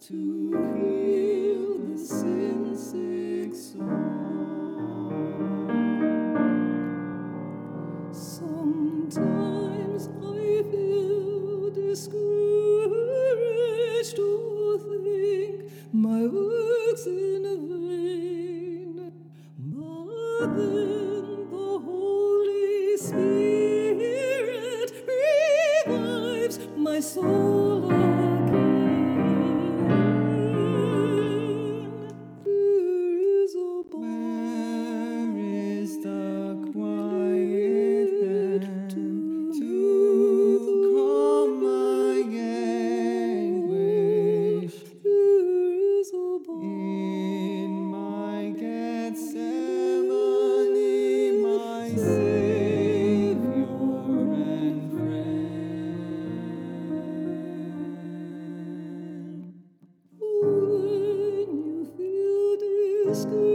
to heal the sin-sick soul. Sometimes I feel discouraged to think my work's in vain, but then the Holy Spirit revives my soul again. There is a Where is the quiet hand to calm my anguish? There is a In my Gethsemane, my Savior and friend. When you feel discouraged,